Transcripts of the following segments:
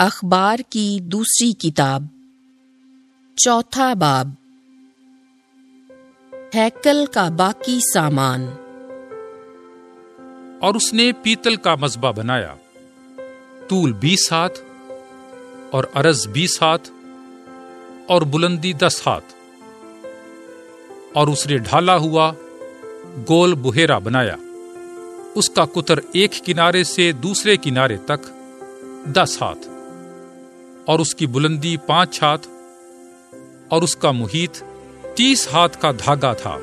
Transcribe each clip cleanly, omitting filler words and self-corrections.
اخبار کی دوسری کتاب، چوتھا باب، ہیکل کا باقی سامان۔ اور اس نے پیتل کا مذبح بنایا، طول 20 ہاتھ اور عرض 20 ہاتھ اور بلندی 10 ہاتھ، اور اس نے ڈھالا ہوا گول بحیرہ بنایا۔ اس کا قطر ایک کنارے سے دوسرے کنارے تک 10 ہاتھ، اور اس کی بلندی 5 ہاتھ، اور اس کا محیط 30 ہاتھ کا دھاگا تھا،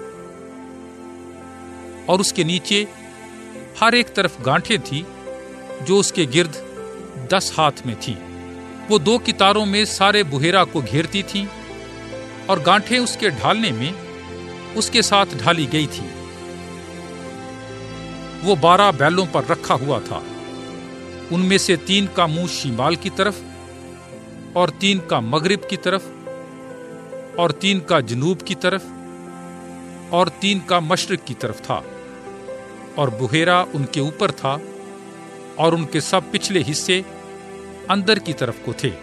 اور اس کے نیچے ہر ایک طرف گانٹھیں تھی جو اس کے گرد 10 ہاتھ میں تھیں۔ وہ 2 کتاروں میں سارے بحیرہ کو گھیرتی تھیں، اور گانٹھیں اس کے ڈھالنے میں اس کے ساتھ ڈھالی گئی تھی۔ وہ 12 بیلوں پر رکھا ہوا تھا، ان میں سے 3 کا منہ شمال کی طرف، اور 3 کا مغرب کی طرف، اور 3 کا جنوب کی طرف، اور 3 کا مشرق کی طرف تھا، اور بحیرہ ان کے اوپر تھا، اور ان کے سب پچھلے حصے اندر کی طرف کو تھے،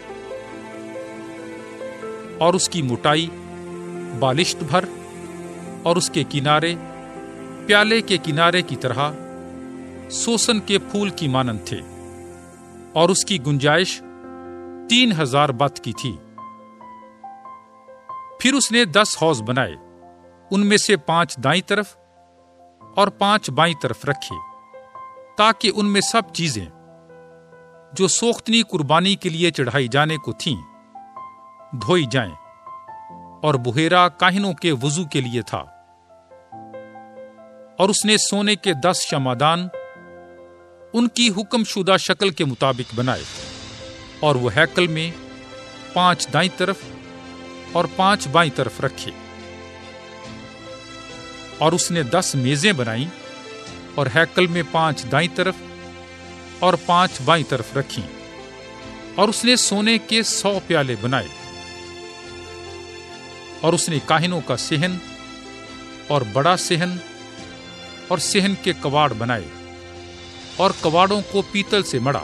اور اس کی موٹائی بالشت بھر، اور اس کے کنارے پیالے کے کنارے کی طرح سوسن کے پھول کی مانند تھے، اور اس کی گنجائش 3000 بط کی تھی۔ پھر اس نے 10 حوض بنائے، ان میں سے 5 دائیں طرف اور 5 بائیں طرف رکھے، تاکہ ان میں سب چیزیں جو سوختنی قربانی کے لیے چڑھائی جانے کو تھیں دھوئی جائیں، اور بحیرہ کاہنوں کے وضو کے لیے تھا۔ اور اس نے سونے کے 10 شمعدان ان کی حکم شدہ شکل کے مطابق بنائے، اور وہ ہیکل میں 5 دائیں طرف اور 5 بائیں طرف رکھے۔ اور اس نے 10 میزیں بنائیں، اور ہیکل میں 5 دائیں طرف اور 5 بائیں طرف رکھیں۔ اور اس نے سونے کے 100 پیالے بنائے۔ اور اس نے کاہنوں کا صحن اور بڑا صحن اور صحن کے کواڑ بنائے، اور کواڑوں کو پیتل سے مڑا۔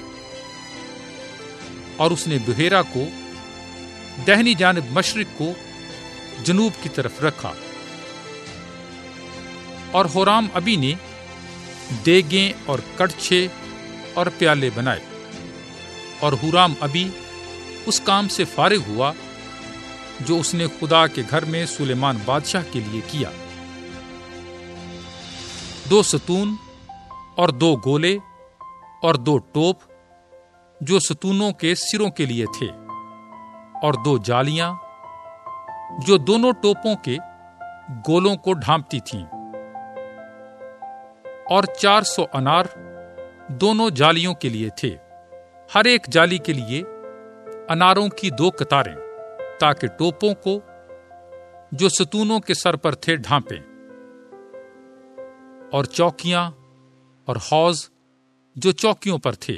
اور اس نے بحیرہ کو دہنی جانب مشرق کو جنوب کی طرف رکھا۔ اور ہورام ابی نے دیگیں اور کڑچھے اور پیالے بنائے، اور ہورام ابی اس کام سے فارغ ہوا جو اس نے خدا کے گھر میں سلیمان بادشاہ کے لیے کیا۔ 2 ستون اور 2 گولے اور 2 ٹوپ جو ستونوں کے سروں کے لیے تھے، اور 2 جالیاں جو دونوں ٹوپوں کے گولوں کو ڈھانپتی تھیں، اور 400 انار دونوں جالیوں کے لیے تھے، ہر ایک جالی کے لیے اناروں کی 2 قطاریں، تاکہ ٹوپوں کو جو ستونوں کے سر پر تھے ڈھانپیں۔ اور چوکیاں اور حوض جو چوکیوں پر تھے،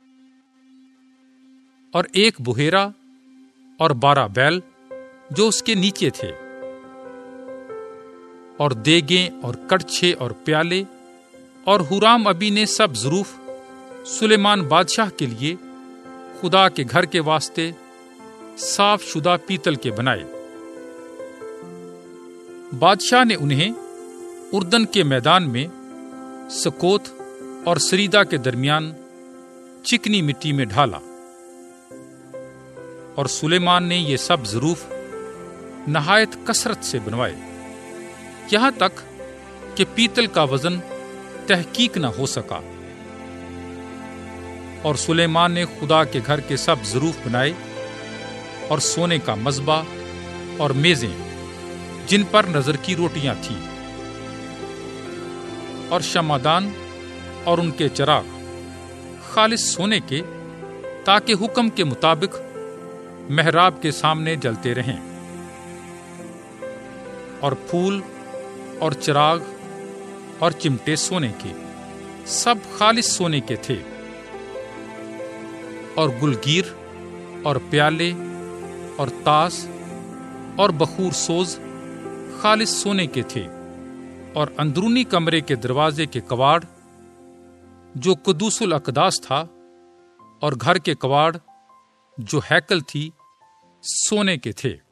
اور 1 بحیرہ اور 12 بیل جو اس کے نیچے تھے، اور دیگیں اور کڑچھے اور پیالے۔ اور ہورام ابی نے سب ظروف سلیمان بادشاہ کے لیے خدا کے گھر کے واسطے صاف شدہ پیتل کے بنائے۔ بادشاہ نے انہیں اردن کے میدان میں سکوت اور سریدا کے درمیان چکنی مٹی میں ڈھالا۔ اور سلیمان نے یہ سب ظروف نہایت کثرت سے بنوائے، یہاں تک کہ پیتل کا وزن تحقیق نہ ہو سکا۔ اور سلیمان نے خدا کے گھر کے سب ظروف بنائے، اور سونے کا مذبح اور میزیں جن پر نظر کی روٹیاں تھیں، اور شمعدان اور ان کے چراغ خالص سونے کے، تاکہ حکم کے مطابق محراب کے سامنے جلتے رہیں۔ اور پھول اور چراغ اور چمٹے سونے کے، سب خالص سونے کے تھے۔ اور گلگیر اور پیالے اور طاس اور بخور سوز خالص سونے کے تھے، اور اندرونی کمرے کے دروازے کے کواڑ جو قدوس الاقداس تھا، اور گھر کے کواڑ جو ہیکل تھی سونے کے تھے۔